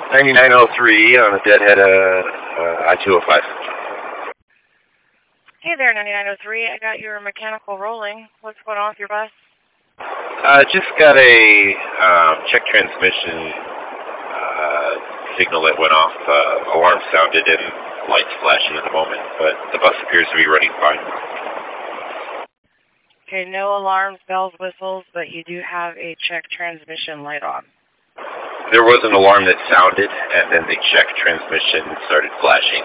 9903 on a deadhead I-205. Hey there, 9903. I got your mechanical rolling. What's going on with your bus? Just got a check transmission signal that went off. Alarm sounded and lights flashing at the moment, but the bus appears to be running fine. Okay, no alarms, bells, whistles, but you do have a check transmission light on. There was an alarm that sounded, and then the check transmission started flashing.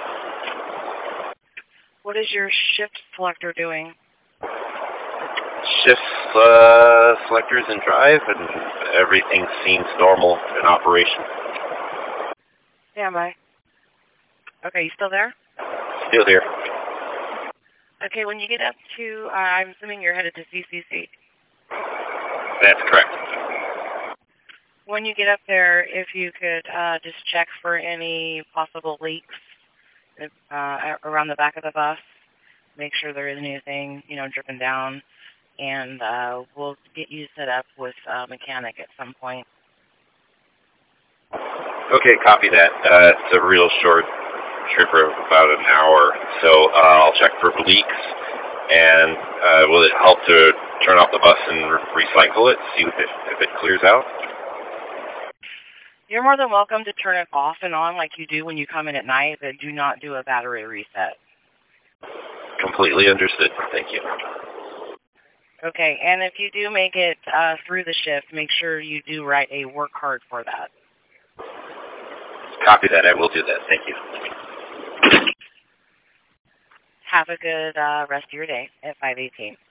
What is your shift selector doing? Shift selectors in drive, and everything seems normal in operation. Stand by. Okay, you still there? Still here. Okay, when you get up to, I'm assuming you're headed to CCC. That's correct. When you get up there, if you could just check for any possible leaks around the back of the bus, make sure there isn't anything, dripping down, and we'll get you set up with a mechanic at some point. Okay, copy that. It's a real short trip of about an hour, so I'll check for leaks, and will it help to turn off the bus and recycle it, see if it clears out? You're more than welcome to turn it off and on like you do when you come in at night, but do not do a battery reset. Completely understood. Thank you. Okay, and if you do make it through the shift, make sure you do write a work card for that. Copy that. I will do that. Thank you. Have a good rest of your day at 518.